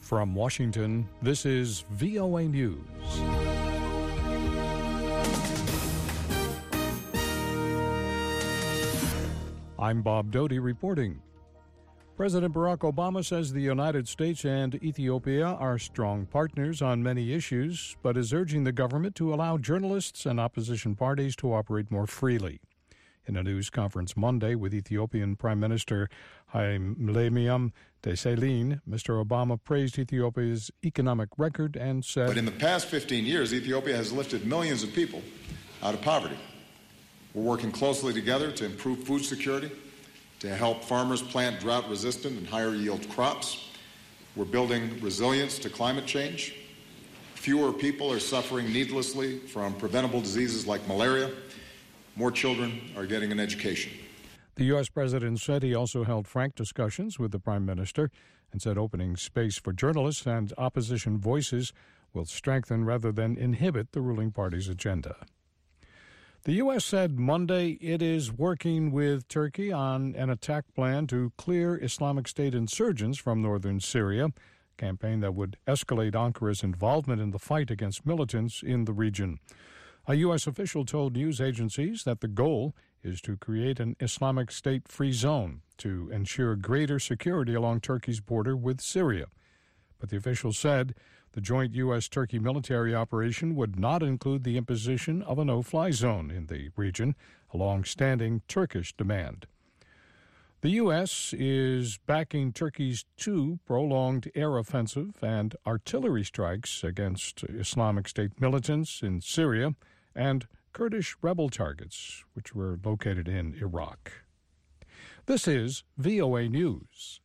From Washington, this is VOA News. I'm Bob Doty reporting. President Barack Obama says the United States and Ethiopia are strong partners on many issues, but is urging the government to allow journalists and opposition parties to operate more freely. In a news conference Monday with Ethiopian Prime Minister Haile Desalegn, Mr. Obama praised Ethiopia's economic record and said, "But in the past 15 years, Ethiopia has lifted millions of people out of poverty. We're working closely together to improve food security, to help farmers plant drought-resistant and higher-yield crops. We're building resilience to climate change. Fewer people are suffering needlessly from preventable diseases like malaria. More children are getting an education." The U.S. president said he also held frank discussions with the prime minister and said opening space for journalists and opposition voices will strengthen rather than inhibit the ruling party's agenda. The U.S. said Monday it is working with Turkey on an attack plan to clear Islamic State insurgents from northern Syria, a campaign that would escalate Ankara's involvement in the fight against militants in the region. A U.S. official told news agencies that the goal is to create an Islamic State-free zone to ensure greater security along Turkey's border with Syria. But the official said the joint U.S.-Turkey military operation would not include the imposition of a no-fly zone in the region, a long-standing Turkish demand. The U.S. is backing Turkey's two prolonged air offensive and artillery strikes against Islamic State militants in Syria and Kurdish rebel targets, which were located in Iraq. This is VOA News.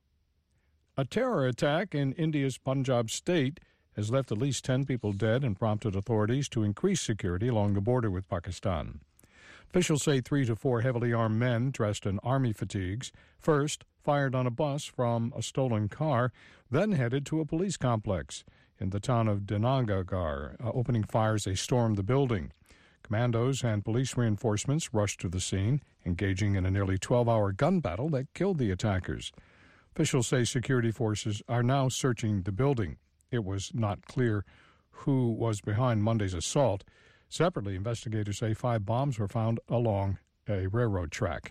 A terror attack in India's Punjab state has left at least 10 people dead and prompted authorities to increase security along the border with Pakistan. Officials say 3 to 4 heavily armed men dressed in army fatigues first fired on a bus from a stolen car, then headed to a police complex in the town of Dinanagar. Opening fire as they stormed the building. Commandos and police reinforcements rushed to the scene, engaging in a nearly 12-hour gun battle that killed the attackers. Officials say security forces are now searching the building. It was not clear who was behind Monday's assault. Separately, investigators say 5 bombs were found along a railroad track.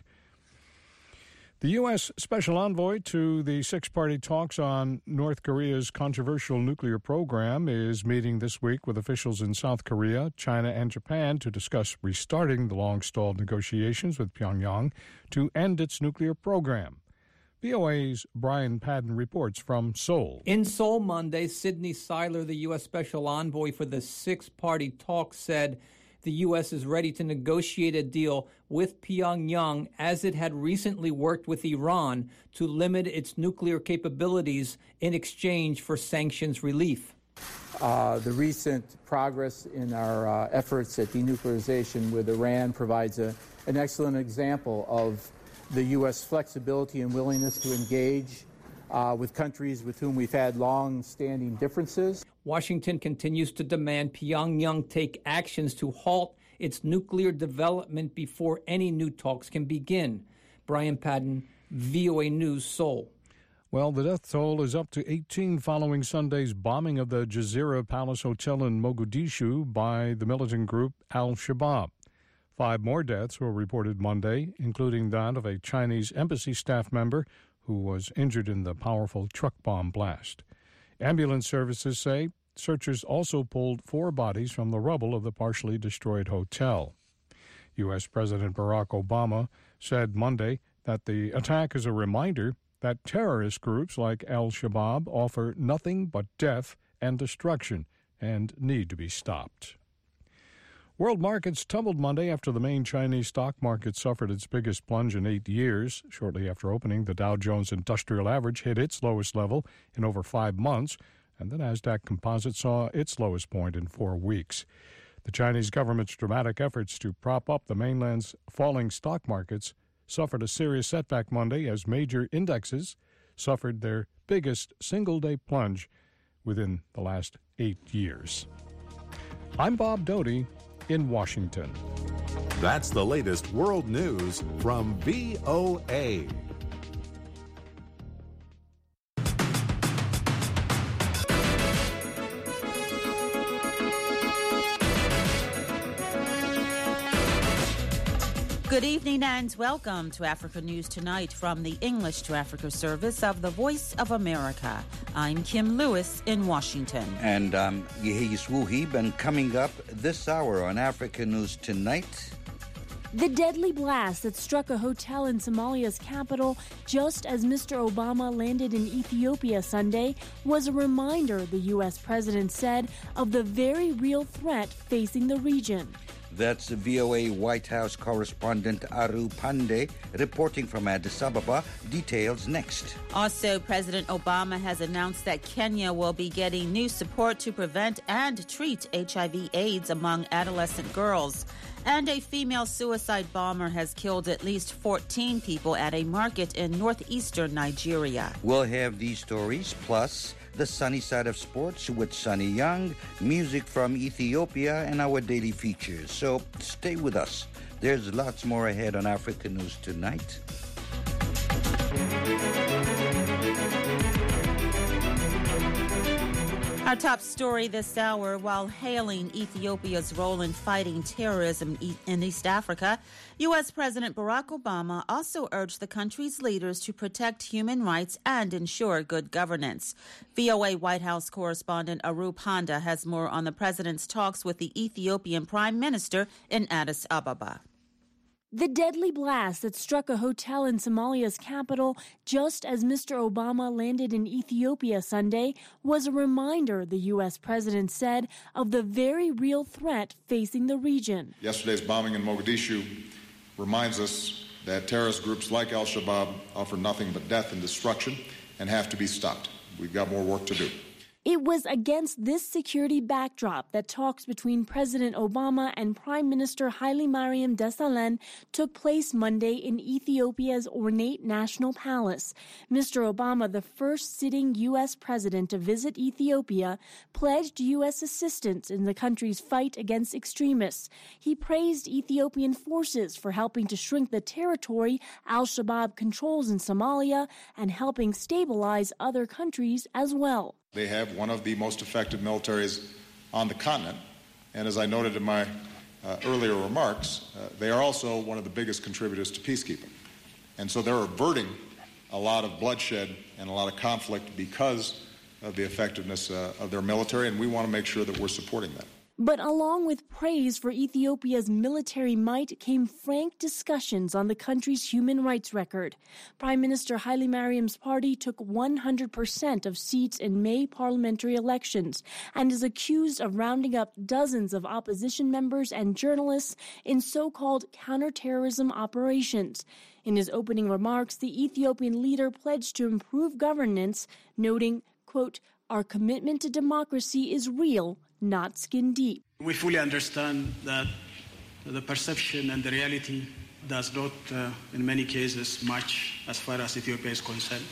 The U.S. Special Envoy to the six-party talks on North Korea's controversial nuclear program is meeting this week with officials in South Korea, China, and Japan to discuss restarting the long-stalled negotiations with Pyongyang to end its nuclear program. VOA's Brian Padden reports from Seoul. In Seoul Monday, Sidney Seiler, the U.S. Special Envoy for the six-party talks, said the U.S. is ready to negotiate a deal with Pyongyang as it had recently worked with Iran to limit its nuclear capabilities in exchange for sanctions relief. The recent progress in our efforts at denuclearization with Iran provides an excellent example of the U.S. flexibility and willingness to engage with countries with whom we've had long-standing differences. Washington continues to demand Pyongyang take actions to halt its nuclear development before any new talks can begin. Brian Padden, VOA News, Seoul. Well, the death toll is up to 18 following Sunday's bombing of the Jazeera Palace Hotel in Mogadishu by the militant group Al-Shabaab. 5 more deaths were reported Monday, including that of a Chinese embassy staff member who was injured in the powerful truck bomb blast. Ambulance services say searchers also pulled 4 bodies from the rubble of the partially destroyed hotel. U.S. President Barack Obama said Monday that the attack is a reminder that terrorist groups like Al-Shabaab offer nothing but death and destruction and need to be stopped. World markets tumbled Monday after the main Chinese stock market suffered its biggest plunge in 8 years. Shortly after opening, the Dow Jones Industrial Average hit its lowest level in over 5 months, and the Nasdaq Composite saw its lowest point in 4 weeks. The Chinese government's dramatic efforts to prop up the mainland's falling stock markets suffered a serious setback Monday as major indexes suffered their biggest single-day plunge within the last 8 years. I'm Bob Doty in Washington. That's the latest world news from VOA. Good evening and welcome to Africa News Tonight from the English to Africa service of the Voice of America. I'm Kim Lewis in Washington. And I'm Yehis Wuhib, and coming up this hour on Africa News Tonight... The deadly blast that struck a hotel in Somalia's capital just as Mr. Obama landed in Ethiopia Sunday was a reminder, the U.S. president said, of the very real threat facing the region. That's VOA White House correspondent Aru Pandey reporting from Addis Ababa. Details next. Also, President Obama has announced that Kenya will be getting new support to prevent and treat HIV/AIDS among adolescent girls. And a female suicide bomber has killed at least 14 people at a market in northeastern Nigeria. We'll have these stories, plus the sunny side of sports with Sunny Young, music from Ethiopia, and our daily features. So stay with us. There's lots more ahead on Africa News Tonight. Our top story this hour, while hailing Ethiopia's role in fighting terrorism in East Africa, U.S. President Barack Obama also urged the country's leaders to protect human rights and ensure good governance. VOA White House correspondent Aru Panda has more on the president's talks with the Ethiopian Prime Minister in Addis Ababa. The deadly blast that struck a hotel in Somalia's capital just as Mr. Obama landed in Ethiopia Sunday was a reminder, the U.S. president said, of the very real threat facing the region. Yesterday's bombing in Mogadishu reminds us that terrorist groups like al-Shabaab offer nothing but death and destruction and have to be stopped. We've got more work to do. It was against this security backdrop that talks between President Obama and Prime Minister Haile Mariam Desalegn took place Monday in Ethiopia's ornate national palace. Mr. Obama, the first sitting U.S. president to visit Ethiopia, pledged U.S. assistance in the country's fight against extremists. He praised Ethiopian forces for helping to shrink the territory al-Shabaab controls in Somalia and helping stabilize other countries as well. They have one of the most effective militaries on the continent, and as I noted in my earlier remarks, they are also one of the biggest contributors to peacekeeping. And so they're averting a lot of bloodshed and a lot of conflict because of the effectiveness of their military, and we want to make sure that we're supporting that. But along with praise for Ethiopia's military might came frank discussions on the country's human rights record. Prime Minister Haile Mariam's party took 100% of seats in May parliamentary elections and is accused of rounding up dozens of opposition members and journalists in so-called counterterrorism operations. In his opening remarks, the Ethiopian leader pledged to improve governance, noting, quote, "Our commitment to democracy is real, not skin deep." We fully understand that the perception and the reality does not, in many cases, match as far as Ethiopia is concerned.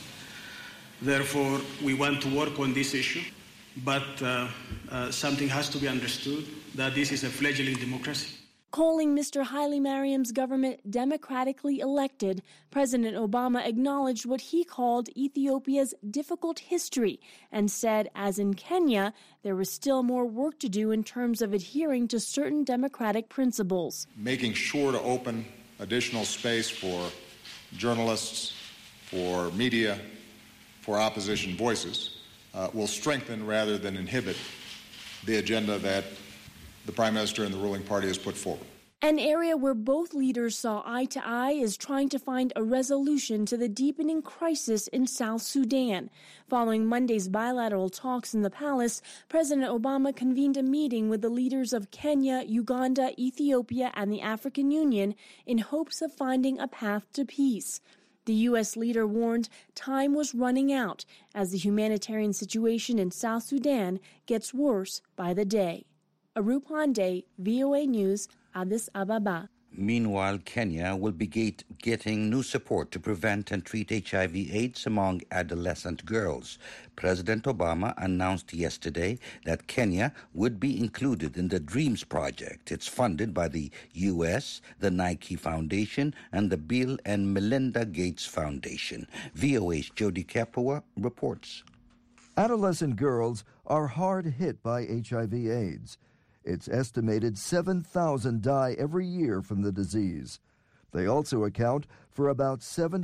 Therefore, we want to work on this issue, but something has to be understood, that this is a fledgling democracy. Calling Mr. Haile Mariam's government democratically elected, President Obama acknowledged what he called Ethiopia's difficult history and said, as in Kenya, there was still more work to do in terms of adhering to certain democratic principles. Making sure to open additional space for journalists, for media, for opposition voices will strengthen rather than inhibit the agenda that the Prime Minister and the ruling party has put forward. An area where both leaders saw eye to eye is trying to find a resolution to the deepening crisis in South Sudan. Following Monday's bilateral talks in the palace, President Obama convened a meeting with the leaders of Kenya, Uganda, Ethiopia, and the African Union in hopes of finding a path to peace. The U.S. leader warned time was running out as the humanitarian situation in South Sudan gets worse by the day. Aru Pandey, VOA News, Addis Ababa. Meanwhile, Kenya will be getting new support to prevent and treat HIV/AIDS among adolescent girls. President Obama announced yesterday that Kenya would be included in the DREAMS project. It's funded by the U.S., the Nike Foundation, and the Bill and Melinda Gates Foundation. VOA's Jody Kapua reports. Adolescent girls are hard hit by HIV/AIDS. It's estimated 7,000 die every year from the disease. They also account for about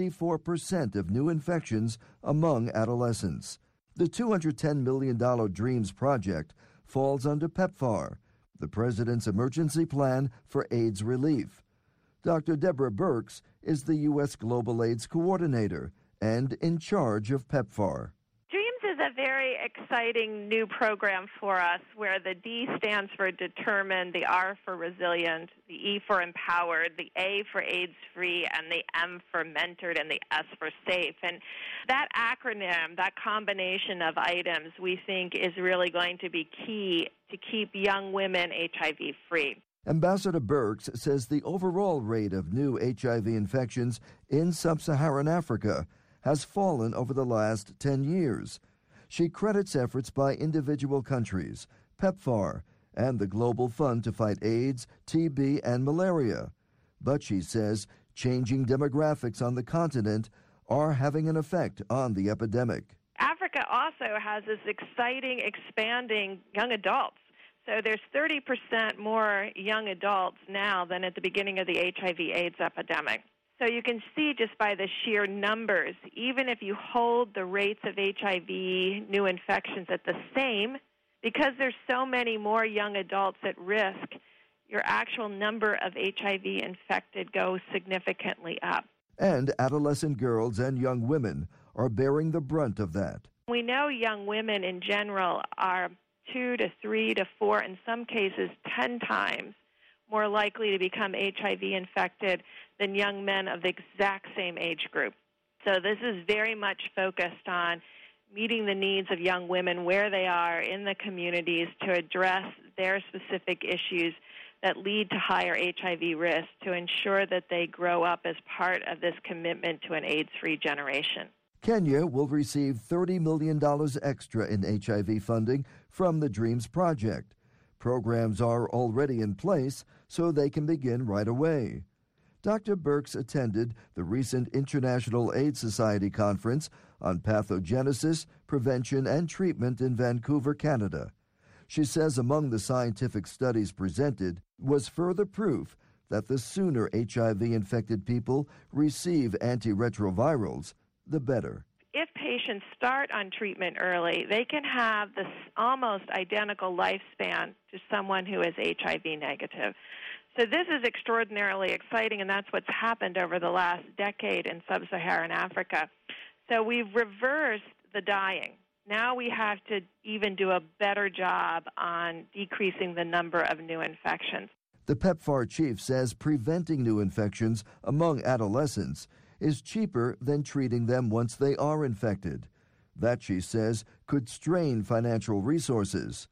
74% of new infections among adolescents. The $210 million DREAMS project falls under PEPFAR, the President's Emergency Plan for AIDS Relief. Dr. Deborah Birx is the U.S. Global AIDS Coordinator and in charge of PEPFAR. DREAMS is a very exciting new program for us where the D stands for determined, the R for resilient, the E for empowered, the A for AIDS-free, and the M for mentored, and the S for safe. And that acronym, that combination of items, we think is really going to be key to keep young women HIV-free. Ambassador Birx says the overall rate of new HIV infections in sub-Saharan Africa has fallen over the last 10 years. She credits efforts by individual countries, PEPFAR, and the Global Fund to fight AIDS, TB, and malaria. But she says changing demographics on the continent are having an effect on the epidemic. Africa also has this exciting, expanding young adults. So there's 30% more young adults now than at the beginning of the HIV/AIDS epidemic. So you can see just by the sheer numbers, even if you hold the rates of HIV new infections at the same, because there's so many more young adults at risk, your actual number of HIV infected goes significantly up. And adolescent girls and young women are bearing the brunt of that. We know young women in general are 2 to 3 to 4, in some cases 10 times more likely to become HIV infected than young men of the exact same age group. So this is very much focused on meeting the needs of young women where they are in the communities to address their specific issues that lead to higher HIV risk to ensure that they grow up as part of this commitment to an AIDS-free generation. Kenya will receive $30 million extra in HIV funding from the DREAMS project. Programs are already in place, so they can begin right away. Dr. Birx attended the recent International AIDS Society Conference on Pathogenesis, Prevention, and Treatment in Vancouver, Canada. She says among the scientific studies presented was further proof that the sooner HIV-infected people receive antiretrovirals, the better. If patients start on treatment early, they can have this almost identical lifespan to someone who is HIV negative. So this is extraordinarily exciting, and that's what's happened over the last decade in sub-Saharan Africa. So we've reversed the dying. Now we have to even do a better job on decreasing the number of new infections. The PEPFAR chief says preventing new infections among adolescents is cheaper than treating them once they are infected. That, she says, could strain financial resources.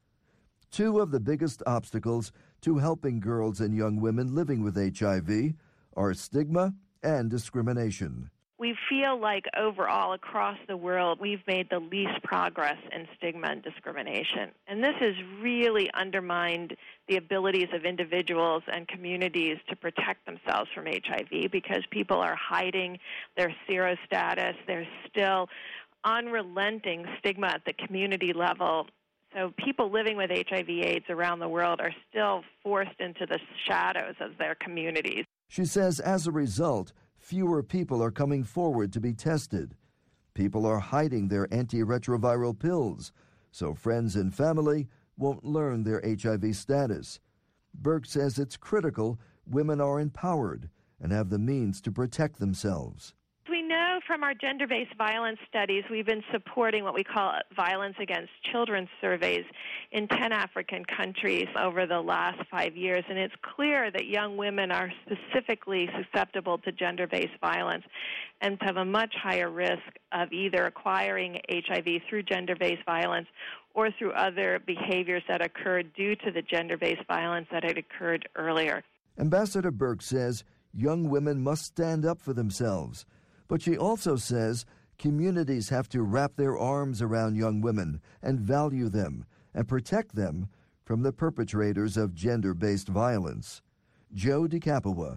Two of the biggest obstacles to helping girls and young women living with HIV are stigma and discrimination. We feel like overall across the world we've made the least progress in stigma and discrimination. And this has really undermined the abilities of individuals and communities to protect themselves from HIV because people are hiding their serostatus. There's still unrelenting stigma at the community level. So people living with HIV/AIDS around the world are still forced into the shadows of their communities. She says as a result, fewer people are coming forward to be tested. People are hiding their antiretroviral pills, so friends and family won't learn their HIV status. Birx says it's critical women are empowered and have the means to protect themselves. We know from our gender-based violence studies, we've been supporting what we call violence against children surveys in 10 African countries over the last 5 years, and it's clear that young women are specifically susceptible to gender-based violence and have a much higher risk of either acquiring HIV through gender-based violence or through other behaviors that occurred due to the gender-based violence that had occurred earlier. Ambassador Birx says young women must stand up for themselves. But she also says communities have to wrap their arms around young women and value them and protect them from the perpetrators of gender-based violence. Joe DeCapua,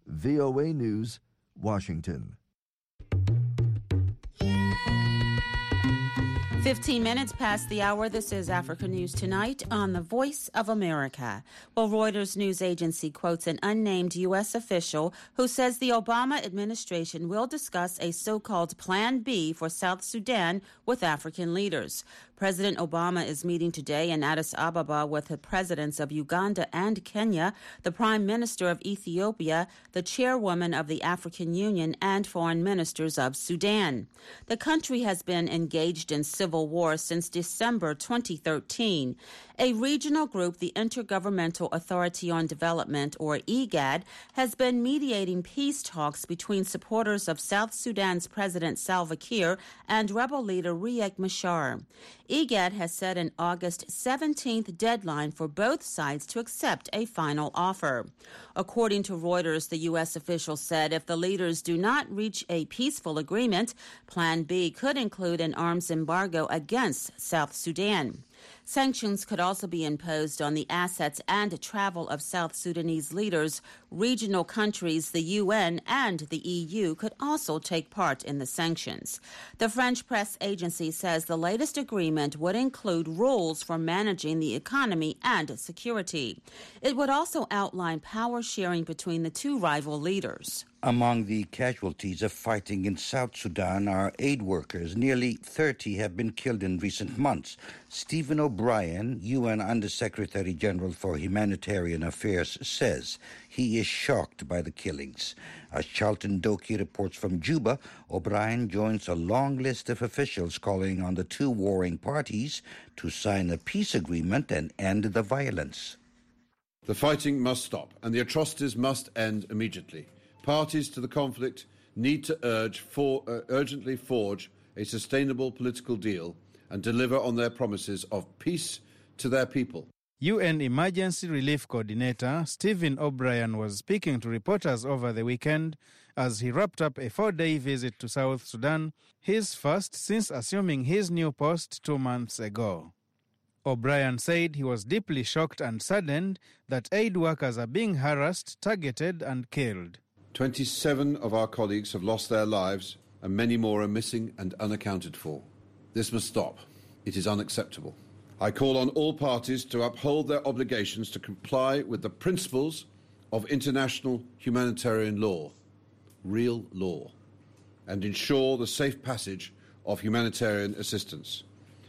VOA News, Washington. 15 minutes past the hour. This is Africa News Tonight on the Voice of America. Well, Reuters news agency quotes an unnamed U.S. official who says the Obama administration will discuss a so-called Plan B for South Sudan with African leaders. President Obama is meeting today in Addis Ababa with the presidents of Uganda and Kenya, the Prime Minister of Ethiopia, the chairwoman of the African Union, and foreign ministers of Sudan. The country has been engaged in civil war since December 2013. A regional group, the Intergovernmental Authority on Development, or IGAD, has been mediating peace talks between supporters of South Sudan's President Salva Kiir and rebel leader Riek Machar. IGAD has set an August 17th deadline for both sides to accept a final offer. According to Reuters, the U.S. official said if the leaders do not reach a peaceful agreement, Plan B could include an arms embargo against South Sudan. Sanctions could also be imposed on the assets and travel of South Sudanese leaders. Regional countries, the UN, and the EU could also take part in the sanctions. The French press agency says the latest agreement would include rules for managing the economy and security. It would also outline power sharing between the two rival leaders. Among the casualties of fighting in South Sudan are aid workers. Nearly 30 have been killed in recent months. Stephen O'Brien, UN Undersecretary General for Humanitarian Affairs, says he is shocked by the killings. As Charlton Doki reports from Juba, O'Brien joins a long list of officials calling on the two warring parties to sign a peace agreement and end the violence. The fighting must stop, and the atrocities must end immediately. Parties to the conflict need to urgently forge a sustainable political deal and deliver on their promises of peace to their people. UN Emergency Relief Coordinator Stephen O'Brien was speaking to reporters over the weekend as he wrapped up a 4-day visit to South Sudan, his first since assuming his new post 2 months ago. O'Brien said he was deeply shocked and saddened that aid workers are being harassed, targeted and killed. 27 of our colleagues have lost their lives and many more are missing and unaccounted for. This must stop. It is unacceptable. I call on all parties to uphold their obligations to comply with the principles of international humanitarian law, real law, and ensure the safe passage of humanitarian assistance.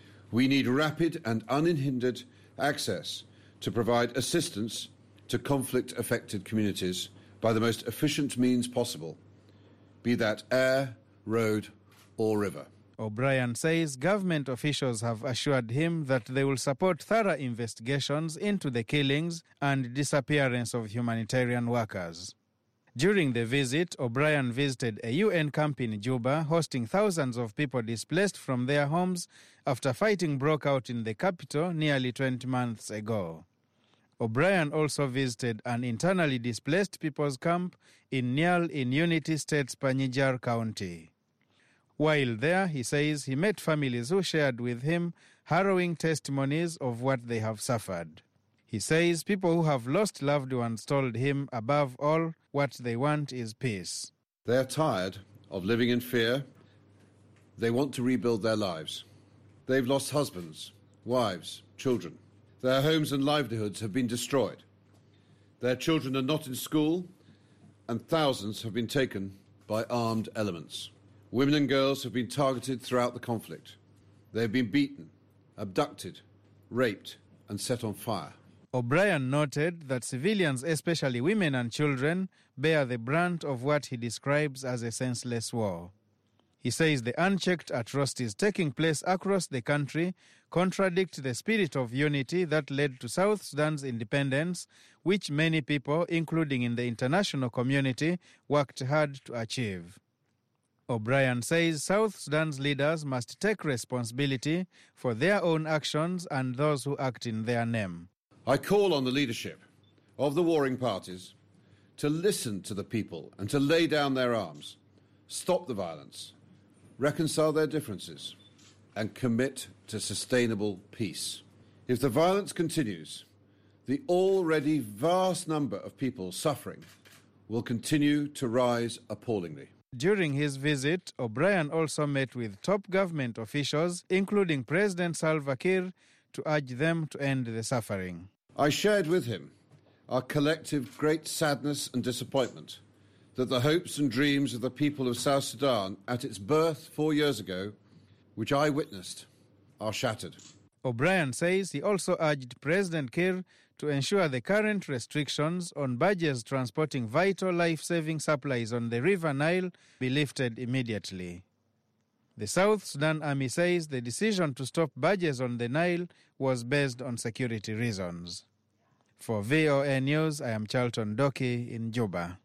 We need rapid and unhindered access to provide assistance to conflict-affected communities by the most efficient means possible, be that air, road or river. O'Brien says government officials have assured him that they will support thorough investigations into the killings and disappearance of humanitarian workers. During the visit, O'Brien visited a UN camp in Juba, hosting thousands of people displaced from their homes after fighting broke out in the capital nearly 20 months ago. O'Brien also visited an internally displaced people's camp in Nial in Unity State's Panjshir County. While there, he says he met families who shared with him harrowing testimonies of what they have suffered. He says people who have lost loved ones told him, above all, what they want is peace. They are tired of living in fear. They want to rebuild their lives. They've lost husbands, wives, children. Their homes and livelihoods have been destroyed. Their children are not in school, and thousands have been taken by armed elements. Women and girls have been targeted throughout the conflict. They have been beaten, abducted, raped, and set on fire. O'Brien noted that civilians, especially women and children, bear the brunt of what he describes as a senseless war. He says the unchecked atrocities taking place across the country contradict the spirit of unity that led to South Sudan's independence, which many people, including in the international community, worked hard to achieve. O'Brien says South Sudan's leaders must take responsibility for their own actions and those who act in their name. I call on the leadership of the warring parties to listen to the people and to lay down their arms, stop the violence, reconcile their differences, and commit to sustainable peace. If the violence continues, the already vast number of people suffering will continue to rise appallingly. During his visit, O'Brien also met with top government officials, including President Salva Kiir, to urge them to end the suffering. I shared with him our collective great sadness and disappointment that the hopes and dreams of the people of South Sudan at its birth 4 years ago, which I witnessed, are shattered. O'Brien says he also urged President Kiir to ensure the current restrictions on barges transporting vital life-saving supplies on the River Nile be lifted immediately. The South Sudan Army says the decision to stop barges on the Nile was based on security reasons. For VOA News, I am Charlton Doki in Juba.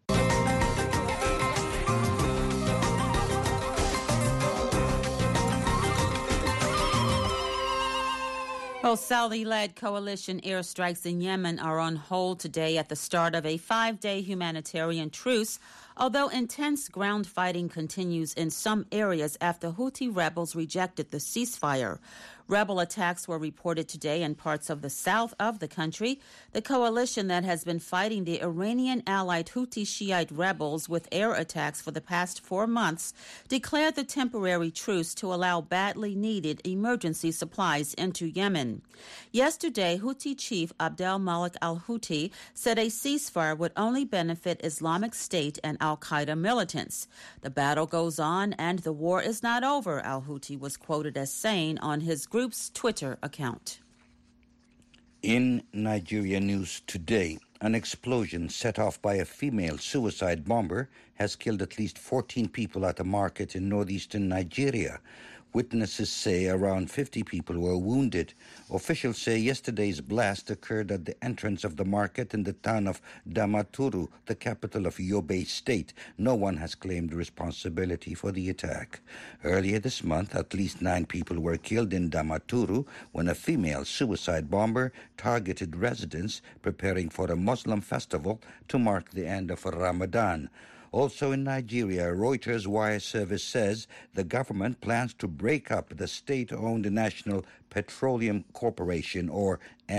Well, Saudi-led coalition airstrikes in Yemen are on hold today at the start of a 5-day humanitarian truce, although intense ground fighting continues in some areas after Houthi rebels rejected the ceasefire. Rebel attacks were reported today in parts of the south of the country. The coalition that has been fighting the Iranian-allied Houthi Shiite rebels with air attacks for the past 4 months declared the temporary truce to allow badly needed emergency supplies into Yemen. Yesterday, Houthi chief Abdel Malik al-Houthi said a ceasefire would only benefit Islamic State and al-Qaeda militants. The battle goes on and the war is not over, al-Houthi was quoted as saying on his group's Twitter account. In Nigeria news today, an explosion set off by a female suicide bomber has killed at least 14 people at a market in northeastern Nigeria. Witnesses say around 50 people were wounded. Officials say yesterday's blast occurred at the entrance of the market in the town of Damaturu, the capital of Yobe State. No one has claimed responsibility for the attack. Earlier this month, at least 9 people were killed in Damaturu when a female suicide bomber targeted residents preparing for a Muslim festival to mark the end of Ramadan. Also in Nigeria, Reuters wire service says the government plans to break up the state-owned National Petroleum Corporation, or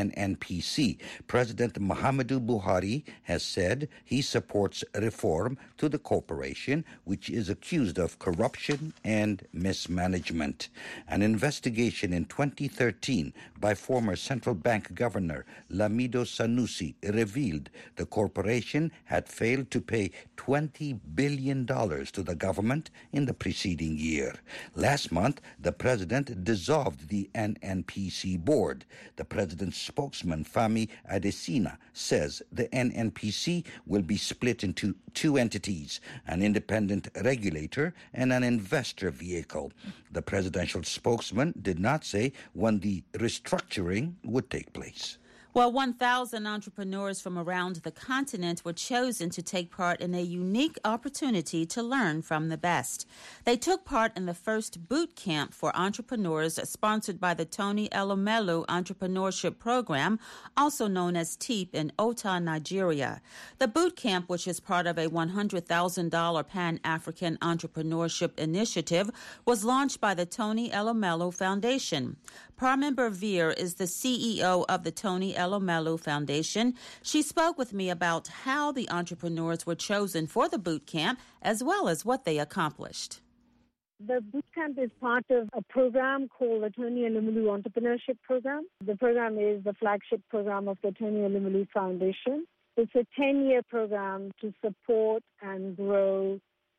NNPC. President Muhammadu Buhari has said he supports reform to the corporation, which is accused of corruption and mismanagement. An investigation in 2013 by former central bank governor Lamido Sanusi revealed the corporation had failed to pay $20 billion to the government in the preceding year. Last month, the president dissolved the NNPC board. The president's spokesman, Femi Adesina, says the NNPC will be split into 2 entities, an independent regulator and an investor vehicle. The presidential spokesman did not say when the restructuring would take place. Well, 1,000 entrepreneurs from around the continent were chosen to take part in a unique opportunity to learn from the best. They took part in the first boot camp for entrepreneurs sponsored by the Tony Elumelu Entrepreneurship Program, also known as TEEP, in Ota, Nigeria. The boot camp, which is part of a $100,000 Pan-African Entrepreneurship Initiative, was launched by the Tony Elumelu Foundation. Parmin Veer is the CEO of the Tony Elumelu Foundation. She spoke with me about how the entrepreneurs were chosen for the boot camp, as well as what they accomplished. The boot camp is part of a program called the Tony Elumelu Entrepreneurship Program. The program is the flagship program of the Tony Elumelu Foundation. It's a 10-year program to support and grow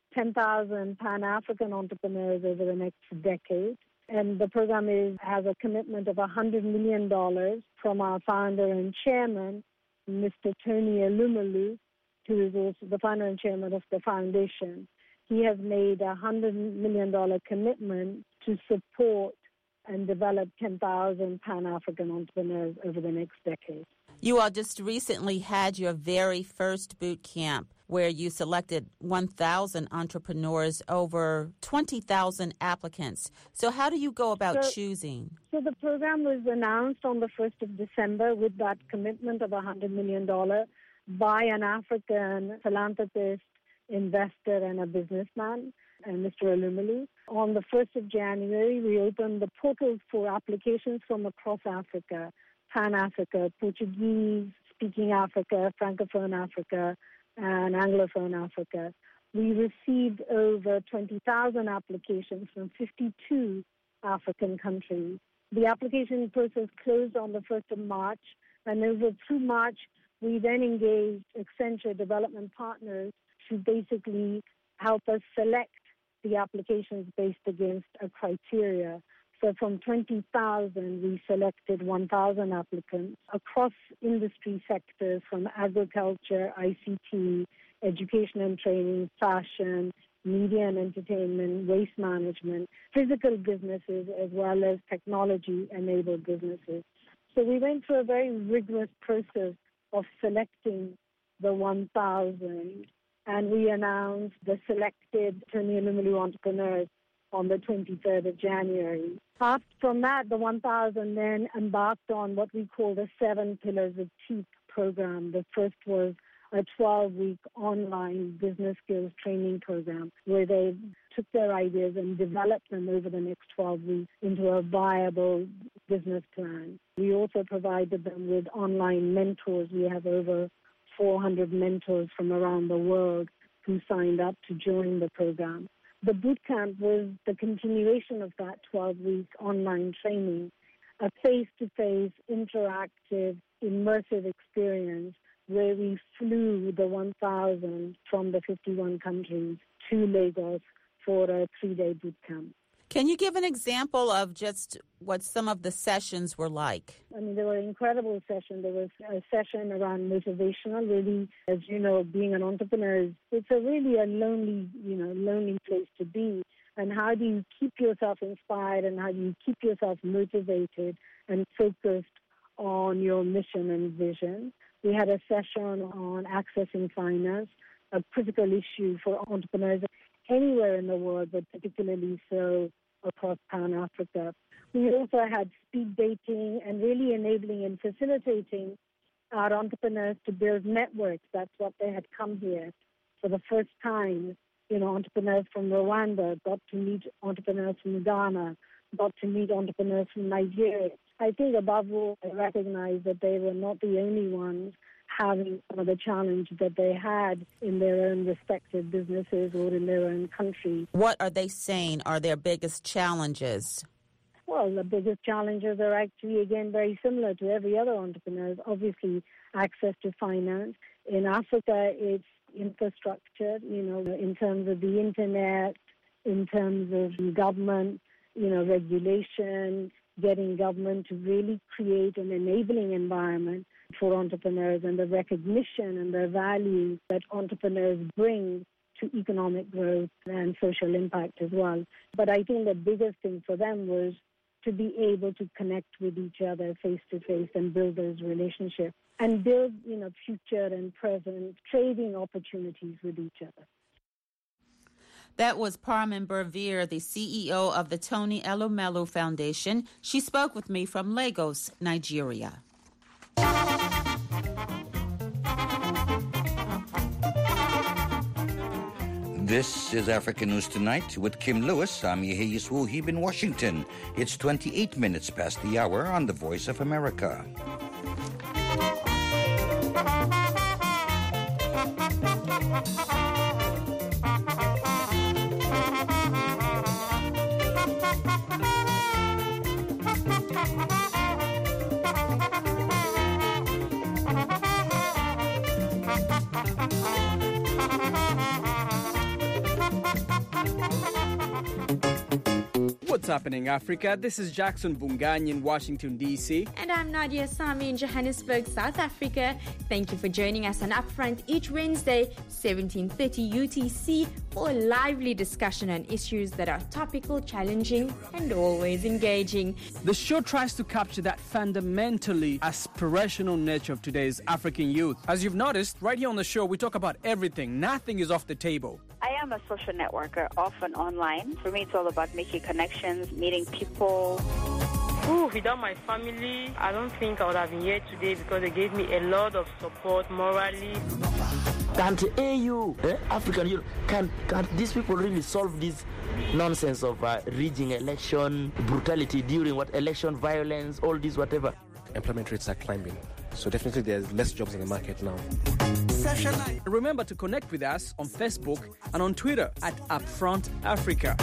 10,000 Pan-African entrepreneurs over the next decade. And the program has a commitment of $100 million from our founder and chairman, Mr. Tony Elumelu, who is also the founder and chairman of the foundation. He has made a $100 million commitment to support and develop 10,000 Pan-African entrepreneurs over the next decade. You all just recently had your very first boot camp, where you selected 1,000 entrepreneurs over 20,000 applicants. So how do you go about choosing? So the program was announced on the 1st of December with that commitment of $100 million by an African philanthropist, investor, and a businessman, and Mr. Elumelu. On the 1st of January, we opened the portals for applications from across Africa, Pan-Africa, Portuguese-speaking Africa, Francophone Africa, and Anglophone Africa. we received over 20,000 applications from 52 African countries. The application process closed on the 1st of March, and through March, we then engaged Accenture development partners to basically help us select the applications based against a criteria. So from 20,000, we selected 1,000 applicants across industry sectors from agriculture, ICT, education and training, fashion, media and entertainment, waste management, physical businesses, as well as technology-enabled businesses. So we went through a very rigorous process of selecting the 1,000, and we announced the selected Tony Elumelu entrepreneurs on the 23rd of January. From that, the 1,000 then embarked on what we call the 7 Pillars of Teeth program. The first was a 12-week online business skills training program where they took their ideas and developed them over the next 12 weeks into a viable business plan. We also provided them with online mentors. We have over 400 mentors from around the world who signed up to join the program. The bootcamp was the continuation of that 12-week online training, a face-to-face, interactive, immersive experience where we flew the 1,000 from the 51 countries to Lagos for a 3-day bootcamp. Can you give an example of just what some of the sessions were like? I mean, there were incredible sessions. There was a session around motivational. Really, as you know, being an entrepreneur, it's really a lonely place to be. And how do you keep yourself inspired and how do you keep yourself motivated and focused on your mission and vision? We had a session on accessing finance, a critical issue for entrepreneurs anywhere in the world, but particularly so across Pan-Africa. We also had speed dating and really enabling and facilitating our entrepreneurs to build networks. That's what they had come here for the first time. Entrepreneurs from Rwanda got to meet entrepreneurs from Ghana, got to meet entrepreneurs from Nigeria. I think above all, I recognize that they were not the only ones having some of the challenge that they had in their own respective businesses or in their own country. What are they saying are their biggest challenges? Well, the biggest challenges are actually, again, very similar to every other entrepreneur. Obviously, access to finance. In Africa, it's infrastructure, in terms of the internet, in terms of government, regulation, getting government to really create an enabling environment for entrepreneurs and the recognition and the value that entrepreneurs bring to economic growth and social impact as well. But I think the biggest thing for them was to be able to connect with each other face-to-face and build those relationships and build, future and present trading opportunities with each other. That was Parmen Bervere, the CEO of the Tony Elumelu Foundation. She spoke with me from Lagos, Nigeria. This is Africa News Tonight with Kim Lewis. I'm Yeheyes Wuhib in Washington. It's 28 minutes past the hour on the Voice of America. What's happening, Africa? This is Jackson Bungany in Washington, D.C. And I'm Nadia Sami in Johannesburg, South Africa. Thank you for joining us on Upfront each Wednesday, 17:30 UTC, for a lively discussion on issues that are topical, challenging, and always engaging. The show tries to capture that fundamentally aspirational nature of today's African youth. As you've noticed, right here on the show, we talk about everything. Nothing is off the table. I am a social networker, often online. For me, it's all about making connections, meeting people. Without my family, I don't think I would have been here today because they gave me a lot of support morally. Can't AU, African Youth, can these people really solve this nonsense of rigging election, brutality during election violence, all this whatever? Employment rates are climbing. So definitely there's less jobs in the market now. Remember to connect with us on Facebook and on Twitter at Upfront Africa.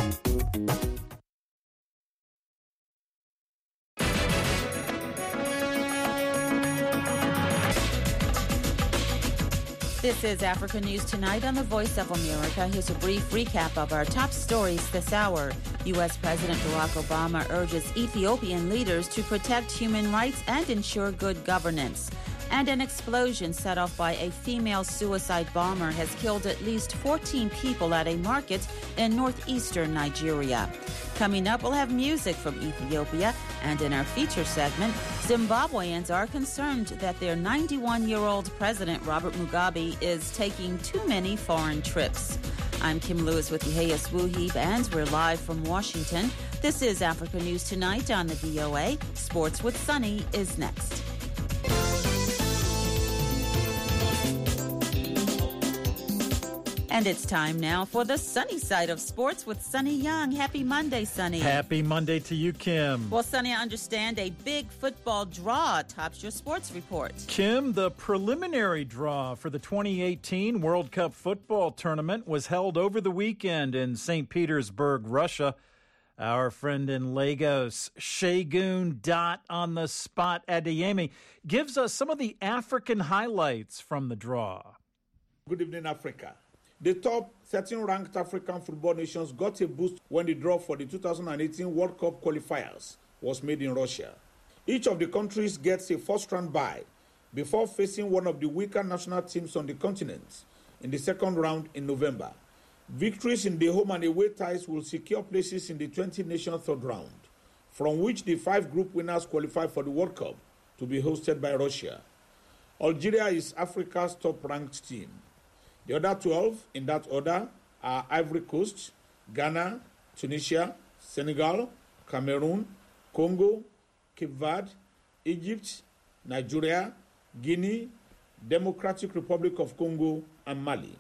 This is Africa News Tonight on the Voice of America. Here's a brief recap of our top stories this hour. U.S. President Barack Obama urges Ethiopian leaders to protect human rights and ensure good governance. And an explosion set off by a female suicide bomber has killed at least 14 people at a market in northeastern Nigeria. Coming up, we'll have music from Ethiopia. And in our feature segment, Zimbabweans are concerned that their 91-year-old president, Robert Mugabe, is taking too many foreign trips. I'm Kim Lewis with Yehias Wuhib, and we're live from Washington. This is Africa News Tonight on the VOA. Sports with Sunny is next. And it's time now for the sunny side of sports with Sunny Young. Happy Monday, Sunny. Happy Monday to you, Kim. Well, Sunny, I understand a big football draw tops your sports report. Kim, the preliminary draw for the 2018 World Cup football tournament was held over the weekend in St. Petersburg, Russia. Our friend in Lagos, Segun on the spot Adeyemi, gives us some of the African highlights from the draw. Good evening, Africa. The top 13-ranked African football nations got a boost when the draw for the 2018 World Cup qualifiers was made in Russia. Each of the countries gets a first-round bye before facing one of the weaker national teams on the continent in the second round in November. Victories in the home and away ties will secure places in the 20-nation third round, from which the 5 group winners qualify for the World Cup to be hosted by Russia. Algeria is Africa's top-ranked team. The other 12 in that order are Ivory Coast, Ghana, Tunisia, Senegal, Cameroon, Congo, Cape Verde, Egypt, Nigeria, Guinea, Democratic Republic of Congo, and Mali.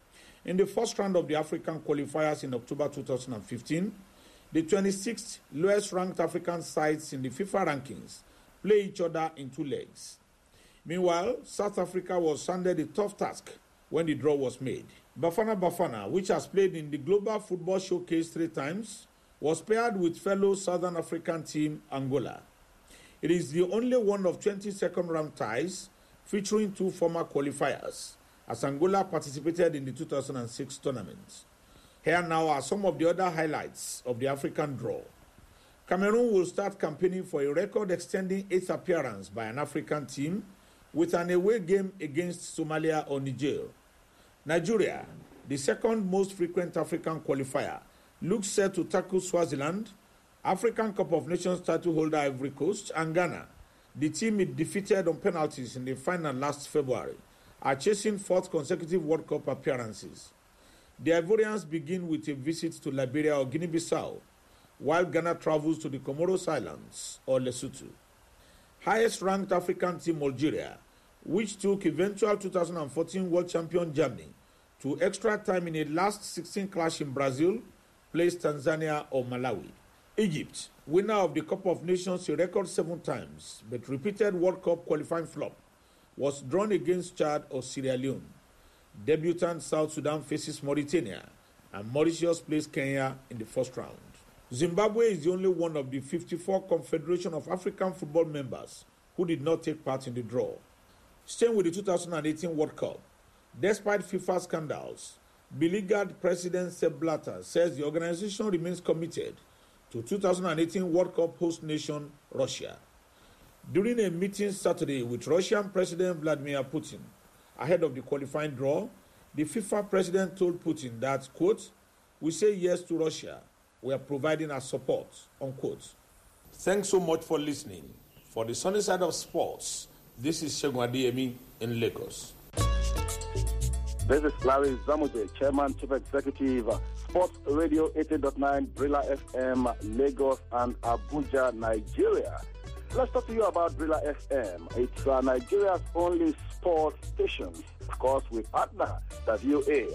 In the first round of the African qualifiers in October 2015, the 26th lowest-ranked African sides in the FIFA rankings play each other in 2 legs. Meanwhile, South Africa was handed a tough task when the draw was made. Bafana, which has played in the Global Football Showcase 3 times, was paired with fellow Southern African team Angola. It is the only one of 20 second-round ties featuring 2 former qualifiers, as Angola participated in the 2006 tournament. Here now are some of the other highlights of the African draw. Cameroon will start campaigning for a record-extending 8th appearance by an African team with an away game against Somalia or Niger. Nigeria, the second most frequent African qualifier, looks set to tackle Swaziland, African Cup of Nations title holder Ivory Coast, and Ghana. The team it defeated on penalties in the final last February are chasing 4th consecutive World Cup appearances. The Ivorians begin with a visit to Liberia or Guinea-Bissau, while Ghana travels to the Comoros Islands or Lesotho. Highest-ranked African team Algeria, which took eventual 2014 world champion Germany to extra time in a last 16 clash in Brazil, plays Tanzania or Malawi. Egypt, winner of the Cup of Nations a record 7 times, but repeated World Cup qualifying flop, was drawn against Chad or Sierra Leone. Debutant South Sudan faces Mauritania, and Mauritius plays Kenya in the first round. Zimbabwe is the only one of the 54 Confederation of African Football members who did not take part in the draw. Staying with the 2018 World Cup, despite FIFA scandals, beleaguered President Sepp Blatter says the organization remains committed to 2018 World Cup host nation Russia. During a meeting Saturday with Russian President Vladimir Putin ahead of the qualifying draw, the FIFA president told Putin that, quote, "We say yes to Russia. We are providing our support," unquote. Thanks so much for listening. For the sunny side of sports, this is Segun Adeyemi in Lagos. This is Larry Zamuje, Chairman, Chief Executive, Sports Radio 80.9, Brilla FM, Lagos and Abuja, Nigeria. let's talk to you about Brilla FM. It's Nigeria's only sports station. Of course, we partner the VOA.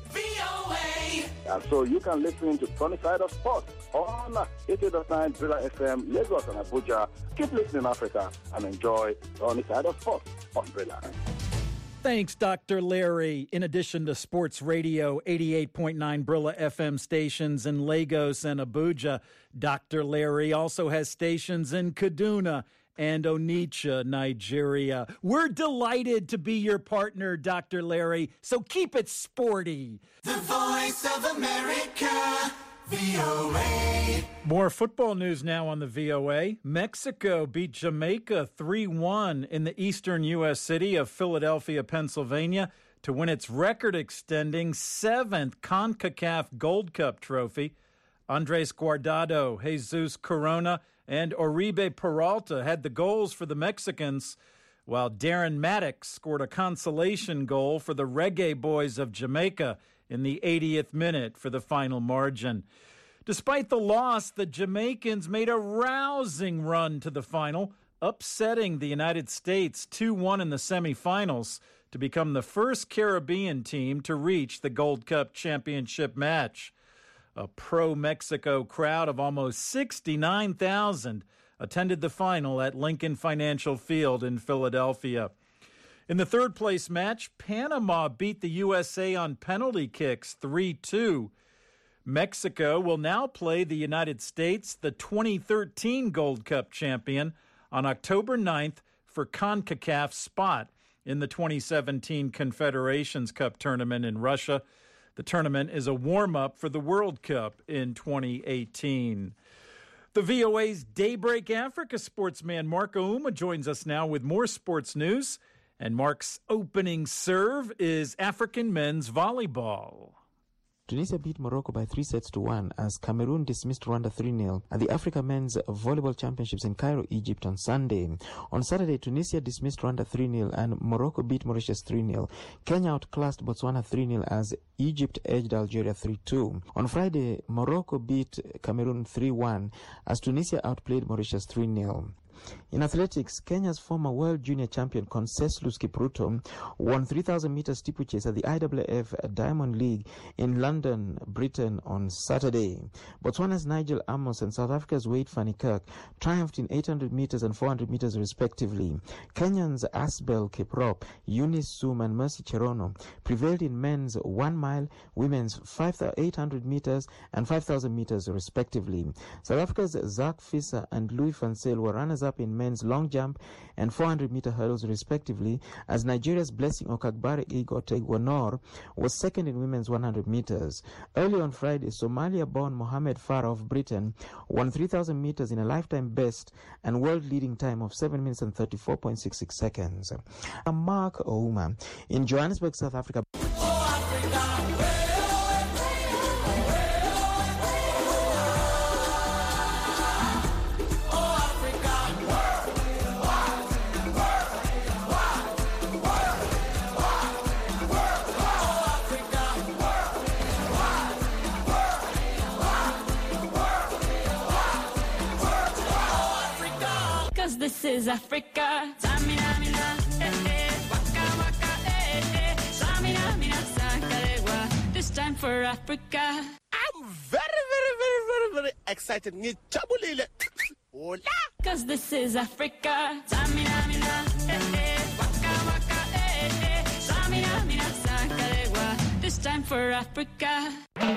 And so you can listen to Sunny Side of Sports on 88.9 Brilla FM, Lagos and Abuja. Keep listening, Africa, and enjoy Sunny Side of Sports on Brilla. Thanks, Dr. Larry. In addition to Sports Radio 88.9 Brilla FM stations in Lagos and Abuja, Dr. Larry also has stations in Kaduna and Onitsha, Nigeria. We're delighted to be your partner, Dr. Larry, so keep it sporty. The Voice of America, VOA. More football news now on the VOA. Mexico beat Jamaica 3-1 in the eastern U.S. city of Philadelphia, Pennsylvania, to win its record-extending 7th CONCACAF Gold Cup trophy. Andres Guardado, Jesus Corona, and Oribe Peralta had the goals for the Mexicans, while Darren Maddox scored a consolation goal for the Reggae Boys of Jamaica in the 80th minute for the final margin. Despite the loss, the Jamaicans made a rousing run to the final, upsetting the United States 2-1 in the semifinals to become the first Caribbean team to reach the Gold Cup championship match. A pro-Mexico crowd of almost 69,000 attended the final at Lincoln Financial Field in Philadelphia. In the third-place match, Panama beat the USA on penalty kicks 3-2. Mexico will now play the United States, the 2013 Gold Cup champion, on October 9th for CONCACAF's spot in the 2017 Confederations Cup tournament in Russia. The tournament is a warm-up for the World Cup in 2018. The VOA's Daybreak Africa sportsman Mark Ouma joins us now with more sports news. And Mark's opening serve is African men's volleyball. Tunisia beat Morocco by 3-1 as Cameroon dismissed Rwanda 3-0 at the Africa Men's Volleyball Championships in Cairo, Egypt on Sunday. On Saturday, Tunisia dismissed Rwanda 3-0 and Morocco beat Mauritius 3-0. Kenya outclassed Botswana 3-0 as Egypt edged Algeria 3-2. On Friday, Morocco beat Cameroon 3-1 as Tunisia outplayed Mauritius 3-0. In athletics, Kenya's former world junior champion Conseslus Kipruto won 3,000 meters steeplechase at the IAAF Diamond League in London, Britain on Saturday. Botswana's Nigel Amos and South Africa's Wade Van Niekerk triumphed in 800 meters and 400 meters respectively. Kenyans Asbel Kiprop, Eunice Sum and Mercy Cherono prevailed in men's 1 mile, women's 800 meters and 5,000 meters respectively. South Africa's Zach Fisser and Louis Van Zyl were runners-up in men's long jump and 400-meter hurdles respectively, as Nigeria's Blessing Okagbare Igor was second in women's 100 meters. Early on Friday, Somalia-born Mohamed Farah of Britain won 3,000 meters in a lifetime best and world-leading time of 7 minutes and 34.66 seconds. Mark Ouma in Johannesburg, South Africa. This is Africa. Samina, mina, waka, waka, Samina, mina, sakarewa. This time for Africa. I'm very excited. Hola. Cause this is Africa. Samina, mina, waka, waka, Samina, mina, sakarewa. This time for Africa.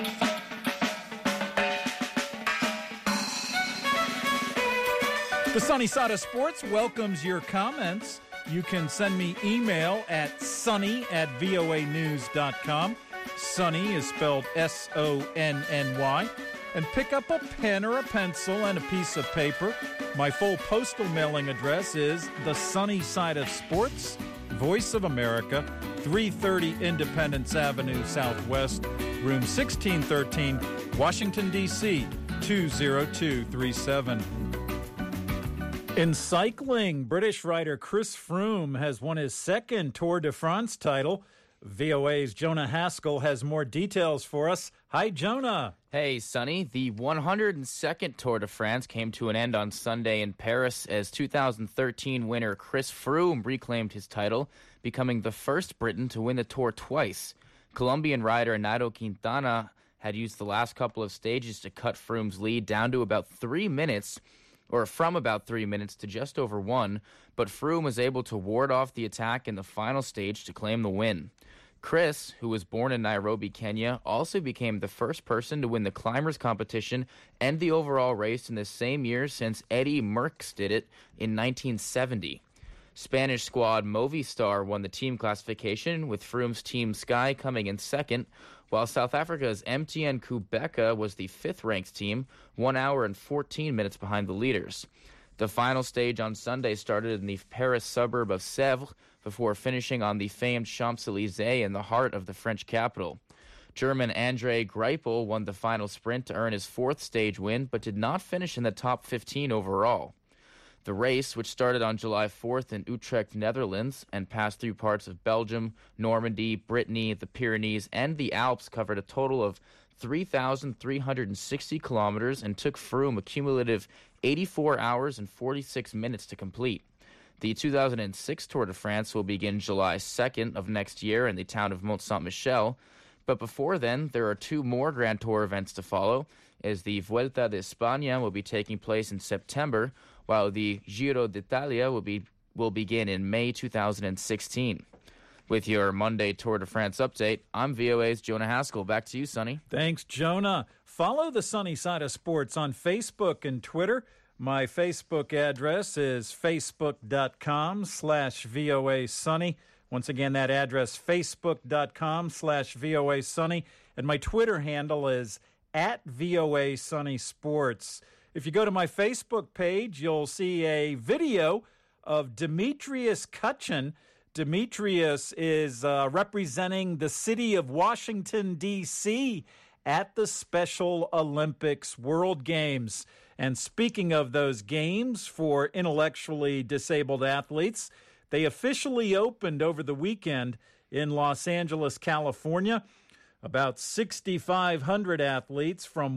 The Sunny Side of Sports welcomes your comments. You can send me email at sunny@voanews.com. Sunny is spelled S-O-N-N-Y. And pick up a pen or a pencil and a piece of paper. My full postal mailing address is The Sunny Side of Sports, Voice of America, 330 Independence Avenue Southwest, room 1613, Washington, D.C., 20237. In cycling, British rider Chris Froome has won his second Tour de France title VOA's Jonah Haskell has more details for us. Hi, Jonah. Hey, Sonny. The 102nd Tour de France came to an end on Sunday in Paris as 2013 winner Chris Froome reclaimed his title, becoming the first Briton to win the Tour twice. Colombian rider Nairo Quintana had used the last couple of stages to cut Froome's lead down to about 3 minutes, or from about 3 minutes to just over 1, but Froome was able to ward off the attack in the final stage to claim the win. Chris, who was born in Nairobi, Kenya, also became the first person to win the climbers competition and the overall race in the same year since Eddie Merckx did it in 1970. Spanish squad Movistar won the team classification, with Froome's Team Sky coming in second, while South Africa's MTN Kubeka was the fifth-ranked team, 1 hour and 14 minutes behind the leaders. The final stage on Sunday started in the Paris suburb of Sèvres before finishing on the famed Champs-Élysées in the heart of the French capital. German André Greipel won the final sprint to earn his fourth stage win, but did not finish in the top 15 overall. The race, which started on July 4th in Utrecht, Netherlands, and passed through parts of Belgium, Normandy, Brittany, the Pyrenees, and the Alps, covered a total of 3,360 kilometers and took Froome a cumulative 84 hours and 46 minutes to complete. The 2006 Tour de France will begin July 2nd of next year in the town of Mont Saint-Michel, but before then, there are 2 more Grand Tour events to follow, as the Vuelta de España will be taking place in September, while the Giro d'Italia will begin in May 2016. With your Monday Tour de France update, I'm VOA's Jonah Haskell. Back to you, Sonny. Thanks, Jonah. Follow the Sunny Side of Sports on Facebook and Twitter. My Facebook address is facebook.com/VOA Sunny. Once again, that address, facebook.com/VOA Sunny. And my Twitter handle is @VOA Sunny Sports. If you go to my Facebook page, you'll see a video of Demetrius Cutchin. Demetrius is representing the city of Washington, D.C. at the Special Olympics World Games. And speaking of those games for intellectually disabled athletes, they officially opened over the weekend in Los Angeles, California. About 6,500 athletes from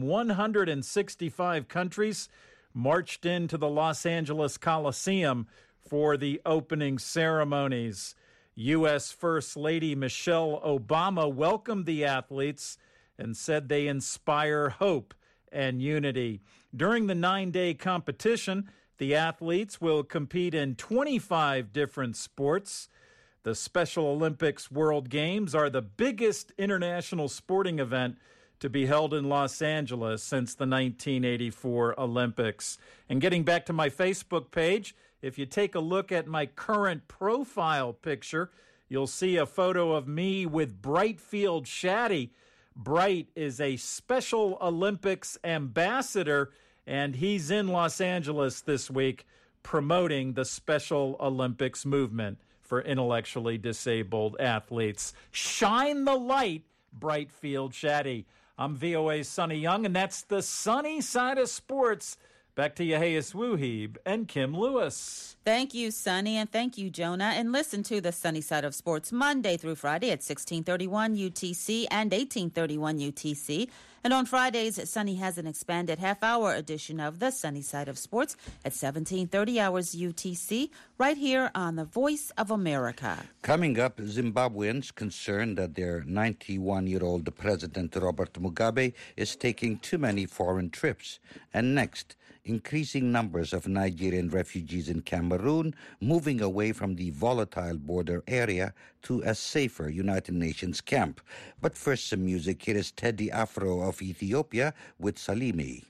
165 countries marched into the Los Angeles Coliseum for the opening ceremonies. U.S. First Lady Michelle Obama welcomed the athletes and said they inspire hope and unity. During the 9-day competition, the athletes will compete in 25 different sports. The Special Olympics World Games are the biggest international sporting event to be held in Los Angeles since the 1984 Olympics. And getting back to my Facebook page, if you take a look at my current profile picture, you'll see a photo of me with Brightfield Shaddy. Bright is a Special Olympics ambassador, and he's in Los Angeles this week promoting the Special Olympics movement for intellectually disabled athletes. Shine the light, Brightfield Shaddy. I'm VOA's Sonny Young, and that's the Sunny Side of Sports. Back to Yahayas Wuhib and Kim Lewis. Thank you, Sonny, and thank you, Jonah. And listen to the Sunny Side of Sports Monday through Friday at 1631 UTC and 1831 UTC. And on Fridays, Sunny has an expanded half-hour edition of the Sunny Side of Sports at 1730 hours UTC, right here on the Voice of America. Coming up, Zimbabweans concerned that their 91-year-old President Robert Mugabe is taking too many foreign trips. And next, increasing numbers of Nigerian refugees in Cameroon moving away from the volatile border area to a safer United Nations camp. But first, some music. Here is Teddy Afro of Ethiopia with Salimi.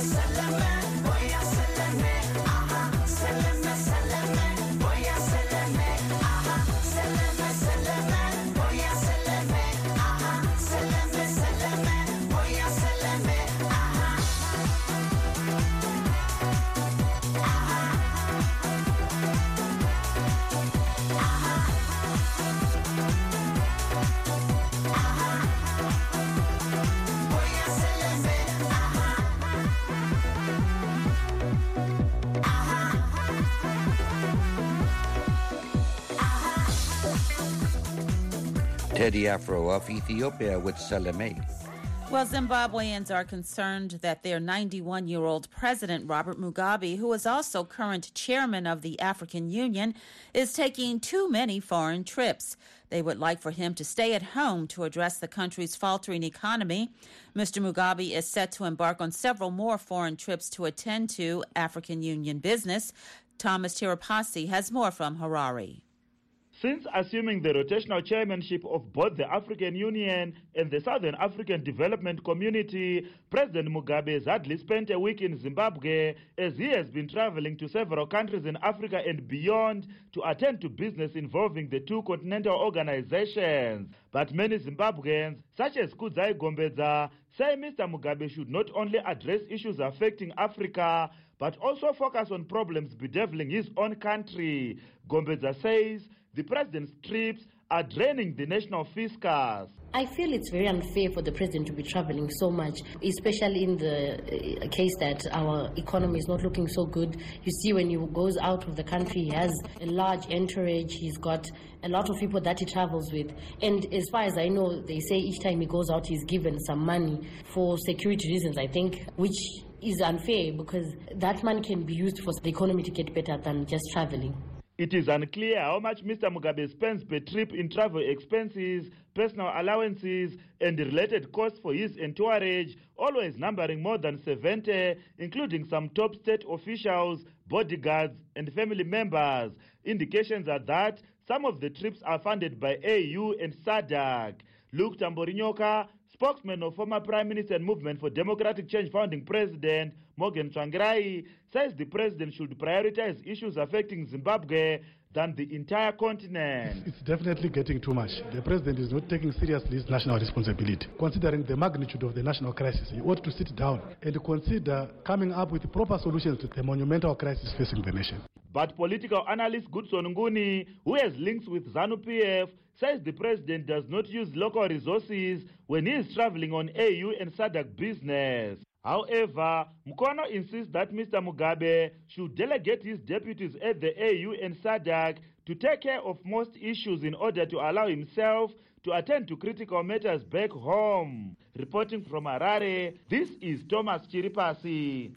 Teddy Afro of Ethiopia with Salome. Well, Zimbabweans are concerned that their 91-year-old president, Robert Mugabe, who is also current chairman of the African Union, is taking too many foreign trips. They would like for him to stay at home to address the country's faltering economy. Mr. Mugabe is set to embark on several more foreign trips to attend to African Union business. Thomas Tirapasi has more from Harare. Since assuming the rotational chairmanship of both the African Union and the Southern African Development Community, President Mugabe has hardly spent a week in Zimbabwe, as he has been traveling to several countries in Africa and beyond to attend to business involving the two continental organizations. But many Zimbabweans, such as Kudzai Gombedza, say Mr. Mugabe should not only address issues affecting Africa, but also focus on problems bedeviling his own country. Gombedza says the president's trips are draining the national fiscus. I feel it's very unfair for the president to be traveling so much, especially in the case that our economy is not looking so good. You see, when he goes out of the country, he has a large entourage. He's got a lot of people that he travels with. And as far as I know, they say each time he goes out, he's given some money for security reasons, I think, which is unfair because that money can be used for the economy to get better than just traveling. It is unclear how much Mr. Mugabe spends per trip in travel expenses, personal allowances, and related costs for his entourage, always numbering more than 70, including some top state officials, bodyguards, and family members. Indications are that some of the trips are funded by AU and SADC. Luke Tamborinyoka, spokesman of former Prime Minister and Movement for Democratic Change founding president Morgan Tsvangirai, says the president should prioritize issues affecting Zimbabwe than the entire continent. It's definitely getting too much. The president is not taking seriously his national responsibility. Considering the magnitude of the national crisis, he ought to sit down and consider coming up with proper solutions to the monumental crisis facing the nation. But political analyst Goodson Nguni, who has links with ZANU-PF, says the president does not use local resources when he is traveling on AU and SADC business. However, Mukono insists that Mr. Mugabe should delegate his deputies at the AU and SADC to take care of most issues in order to allow himself to attend to critical matters back home. Reporting from Harare, this is Thomas Chiripasi.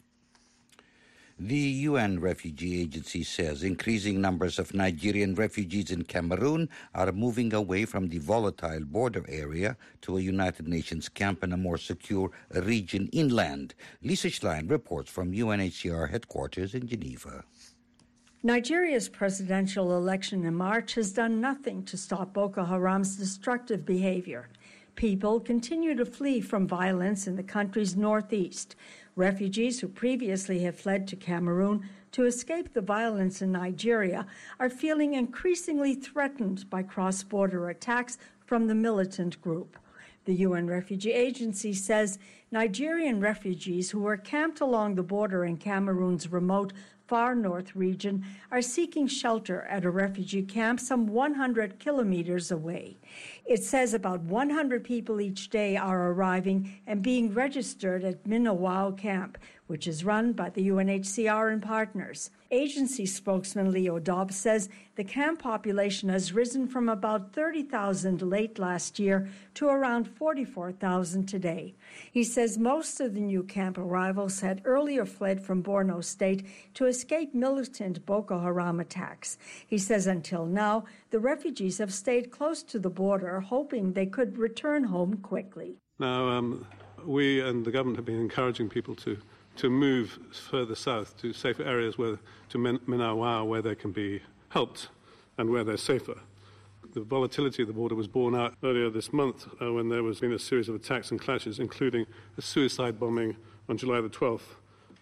The UN Refugee Agency says increasing numbers of Nigerian refugees in Cameroon are moving away from the volatile border area to a United Nations camp in a more secure region inland. Lisa Schlein reports from UNHCR headquarters in Geneva. Nigeria's presidential election in March has done nothing to stop Boko Haram's destructive behavior. People continue to flee from violence in the country's northeast. Refugees who previously have fled to Cameroon to escape the violence in Nigeria are feeling increasingly threatened by cross-border attacks from the militant group. The UN Refugee Agency says Nigerian refugees who are camped along the border in Cameroon's remote far north region are seeking shelter at a refugee camp some 100 kilometers away. It says about 100 people each day are arriving and being registered at Minowao camp, which is run by the UNHCR and partners. Agency spokesman Leo Dobbs says the camp population has risen from about 30,000 late last year to around 44,000 today. He says most of the new camp arrivals had earlier fled from Borno State to escape militant Boko Haram attacks. He says until now, the refugees have stayed close to the border, hoping they could return home quickly. Now, we and the government have been encouraging people to move further south to safer areas, to Minowao, where they can be helped and where they're safer. The volatility of the border was borne out earlier this month when there was been a series of attacks and clashes, including a suicide bombing on July the 12th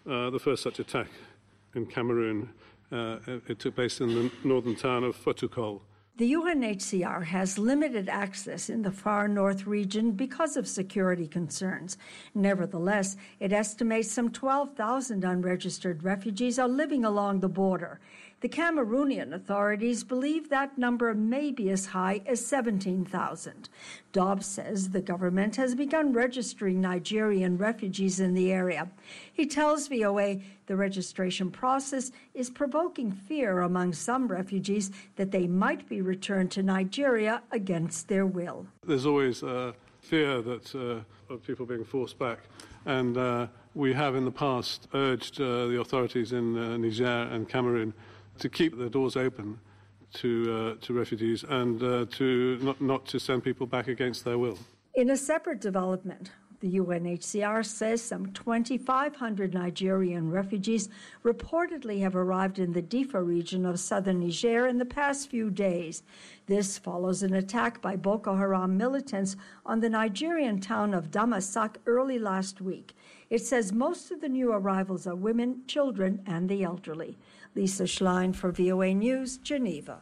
the first such attack in Cameroon. It took place in the northern town of Foutoukol. The UNHCR has limited access in the far north region because of security concerns. Nevertheless, it estimates some 12,000 unregistered refugees are living along the border. The Cameroonian authorities believe that number may be as high as 17,000. Dobbs says the government has begun registering Nigerian refugees in the area. He tells VOA the registration process is provoking fear among some refugees that they might be returned to Nigeria against their will. There's always fear that of people being forced back, and we have in the past urged the authorities in Niger and Cameroon to keep their doors open to refugees and to not to send people back against their will. In a separate development, the UNHCR says some 2,500 Nigerian refugees reportedly have arrived in the Difa region of southern Niger in the past few days. This follows an attack by Boko Haram militants on the Nigerian town of Damasak early last week. It says most of the new arrivals are women, children, and the elderly. Lisa Schlein for VOA News, Geneva.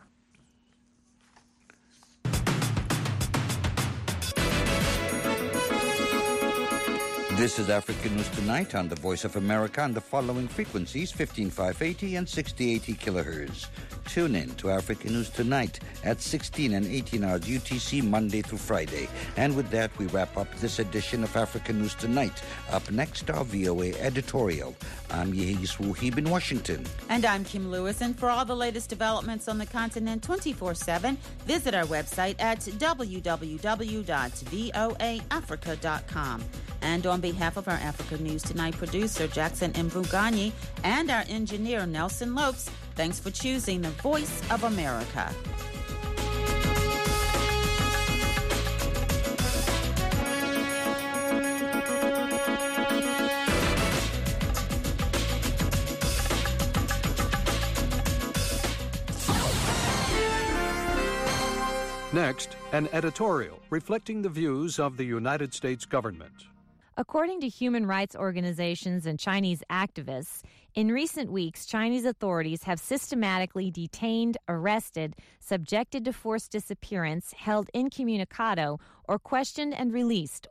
This is African News Tonight on the Voice of America on the following frequencies, 15580 and 6080 kilohertz. Tune in to African News Tonight at 16 and 18 hours UTC Monday through Friday. And with that, we wrap up this edition of African News Tonight. Up next, our VOA editorial. I'm Yehis Wuhib in Washington. And I'm Kim Lewis. And for all the latest developments on the continent 24/7, visit our website at www.voaafrica.com. And on behalf of our Africa News Tonight producer, Jackson Mvugani, and our engineer, Nelson Lopes, thanks for choosing the Voice of America. Next, an editorial reflecting the views of the United States government. According to human rights organizations and Chinese activists, in recent weeks, Chinese authorities have systematically detained, arrested, subjected to forced disappearance, held incommunicado, or questioned and released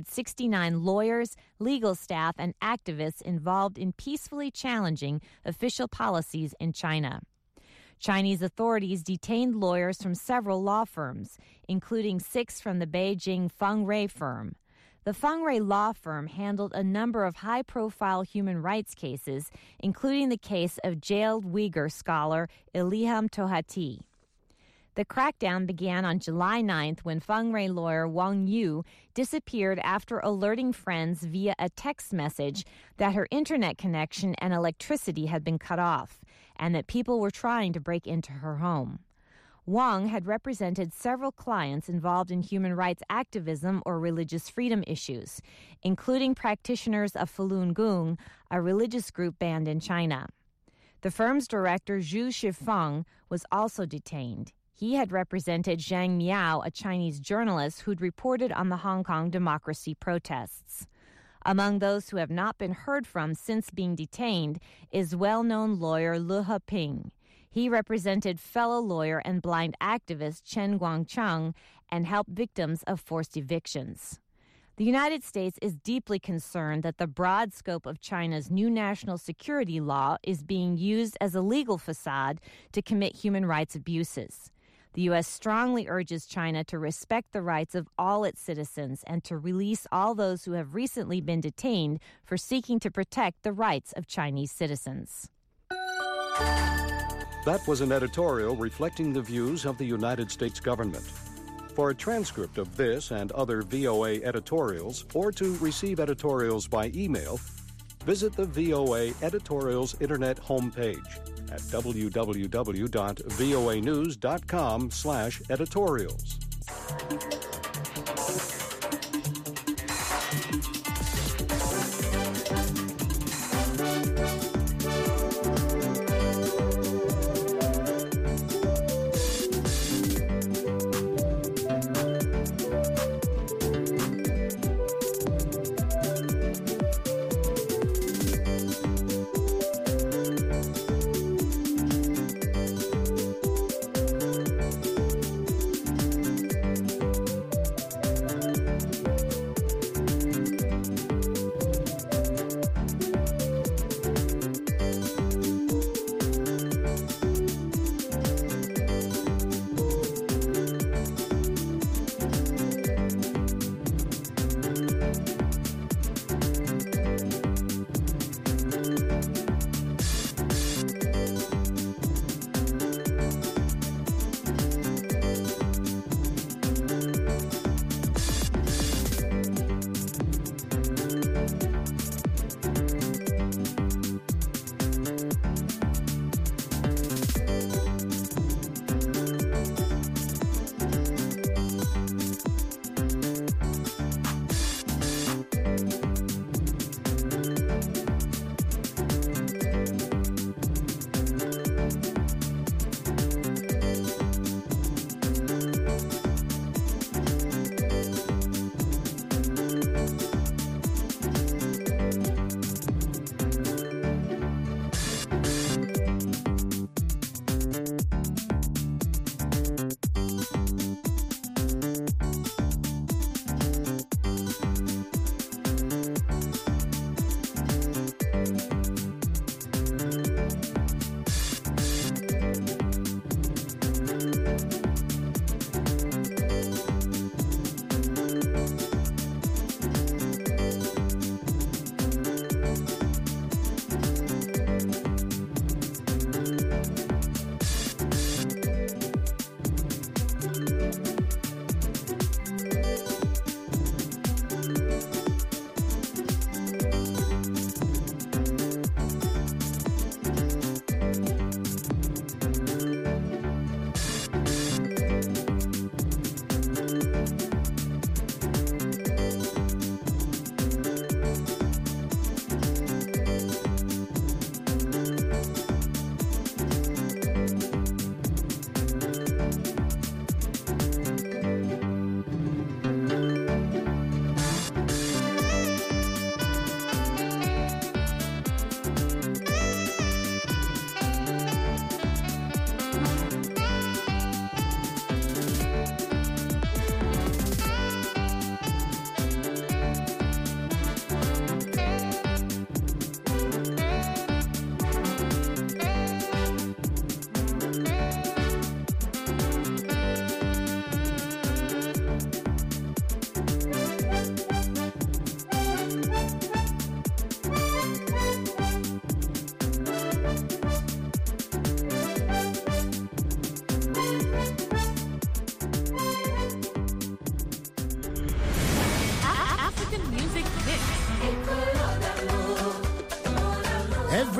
169 lawyers, legal staff, and activists involved in peacefully challenging official policies in China. Chinese authorities detained lawyers from several law firms, including 6 from the Beijing Feng Rui firm. The Feng Rui law firm handled a number of high-profile human rights cases, including the case of jailed Uyghur scholar Ilham Tohati. The crackdown began on July 9th when Feng Rui lawyer Wang Yu disappeared after alerting friends via a text message that her internet connection and electricity had been cut off and that people were trying to break into her home. Wang had represented several clients involved in human rights activism or religious freedom issues, including practitioners of Falun Gong, a religious group banned in China. The firm's director, Zhu Shifeng, was also detained. He had represented Zhang Miao, a Chinese journalist who'd reported on the Hong Kong democracy protests. Among those who have not been heard from since being detained is well-known lawyer Lu Heping. He represented fellow lawyer and blind activist Chen Guangcheng and helped victims of forced evictions. The United States is deeply concerned that the broad scope of China's new national security law is being used as a legal facade to commit human rights abuses. The U.S. strongly urges China to respect the rights of all its citizens and to release all those who have recently been detained for seeking to protect the rights of Chinese citizens. That was an editorial reflecting the views of the United States government. For a transcript of this and other VOA editorials, or to receive editorials by email, visit the VOA Editorials Internet homepage at www.voanews.com/editorials.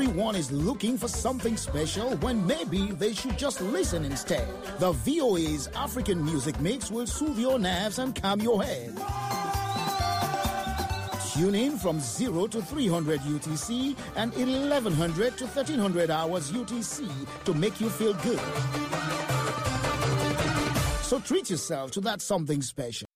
everyone is looking for something special when maybe they should just listen instead. The VOA's African Music Mix will soothe your nerves and calm your head. Tune in from 0 to 300 UTC and 1100 to 1300 hours UTC to make you feel good. So treat yourself to that something special.